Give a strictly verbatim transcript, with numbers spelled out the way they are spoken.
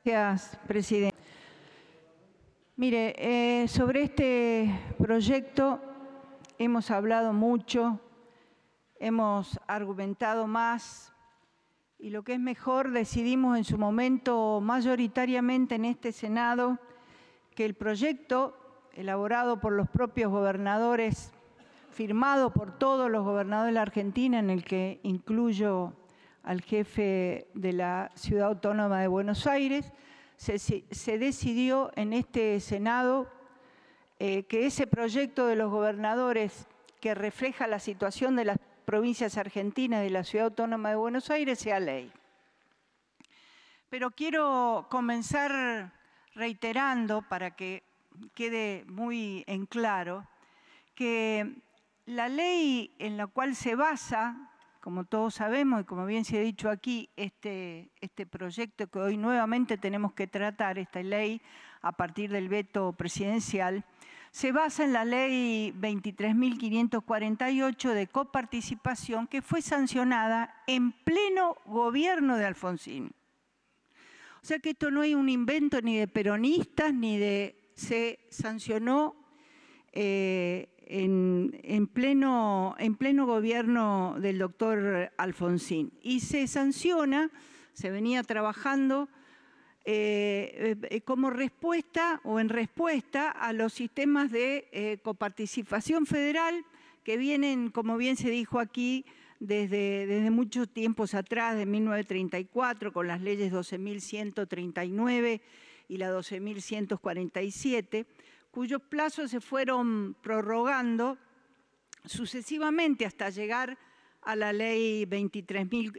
Gracias, presidente. Mire, eh, sobre este proyecto hemos hablado mucho, hemos argumentado más y lo que es mejor, decidimos en su momento mayoritariamente en este Senado que el proyecto elaborado por los propios gobernadores, firmado por todos los gobernadores de la Argentina, en el que incluyo al jefe de la Ciudad Autónoma de Buenos Aires, se, se decidió en este Senado eh, que ese proyecto de los gobernadores que refleja la situación de las provincias argentinas de la Ciudad Autónoma de Buenos Aires sea ley. Pero quiero comenzar reiterando, para que quede muy en claro, que la ley en la cual se basa, como todos sabemos y como bien se ha dicho aquí, este, este proyecto que hoy nuevamente tenemos que tratar, esta ley a partir del veto presidencial, se basa en la ley veintitrés mil quinientos cuarenta y ocho de coparticipación que fue sancionada en pleno gobierno de Alfonsín. O sea que esto no es un invento ni de peronistas ni de... se sancionó eh, En, en, pleno, en pleno gobierno del doctor Alfonsín. Y se sanciona, se venía trabajando eh, eh, como respuesta o en respuesta a los sistemas de eh, coparticipación federal que vienen, como bien se dijo aquí, desde, desde muchos tiempos atrás, de mil novecientos treinta y cuatro, con las leyes doce mil ciento treinta y nueve y la doce mil ciento cuarenta y siete, cuyos plazos se fueron prorrogando sucesivamente hasta llegar a la ley veintitrés mil